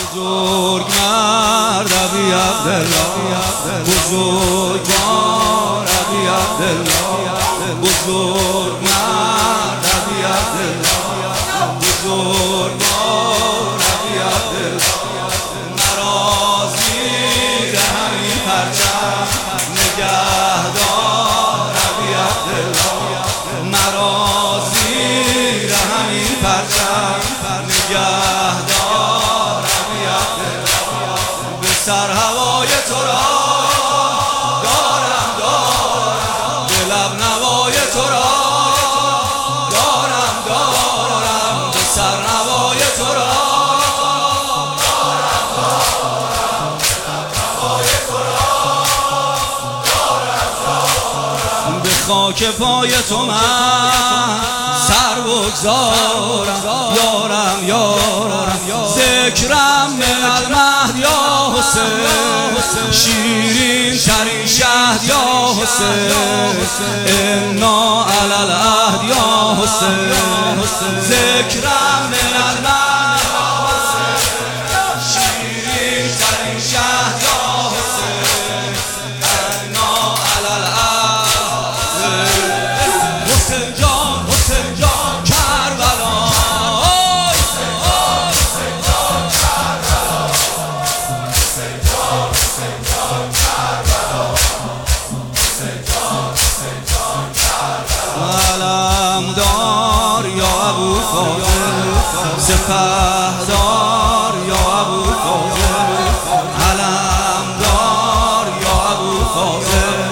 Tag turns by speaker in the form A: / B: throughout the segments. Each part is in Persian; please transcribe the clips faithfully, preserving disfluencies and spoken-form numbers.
A: بزرگ مرد ابی عبدالله، بزرگوار ابی عبدالله، بزرگ مرد ابی عبدالله، بزرگوار ابی عبدالله. مرا زیر همین پرچم نگهدار ابی عبدالله، مرا زیر همین پرچم نگهدار ابی عبدالله. به سر هوای تو را دارم دارم، به لب نوای تو را دارم دارم، به سر نوای تو را دارم دارم، به لب نوای تو را دارم دارم. به خاک پای تو من سر بگذارم یارم یارم، ذکرم من المهد یا حسین، شیرین ترین شهد یا حسین، انا علی العهد یا حسین، ذکرم من المهد یا حسین، شیرین ترین شهد یا حسین، انا علی العهد. حسین جان حسین جان کربلا، حسین جان حسین جان کربلا، حسین جان حسین جان کربلا، حسین جان حسین جان کربلا. علمدار یا ابو فاضل، سپهدار یا ابو فاضل، علمدار یا ابو فاضل،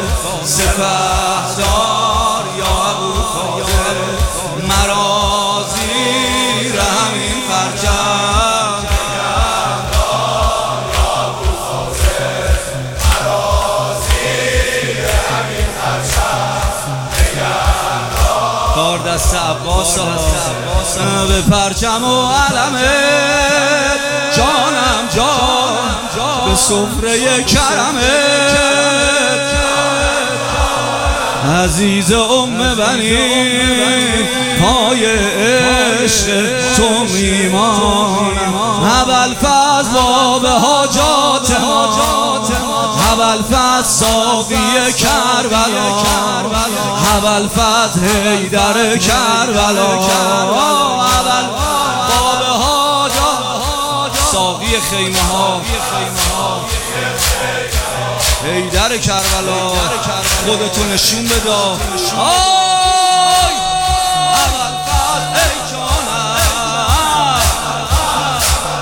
A: سپهدار یا ابو فاضل. مرا زیر همین پرچم نگهدار یا ابو فاضل، مرا زیر همین پرچم نگهدار. کار دست عباس به پرچم و علمت، جانم جان به سفره کرمت، عزیز ام بنی پای عشق تو میمانم. ابوالفضل باب حاجات ما، ابوالفضل صافی کربلا، ابوالفضل حیدر کربلا، باب حاجات صافی خیمه ها، حیدر کربلا. خودتو نشون بده. آی ابوالفضل ای جانم،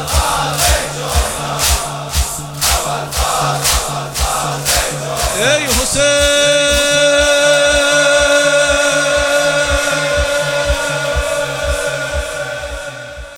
A: ای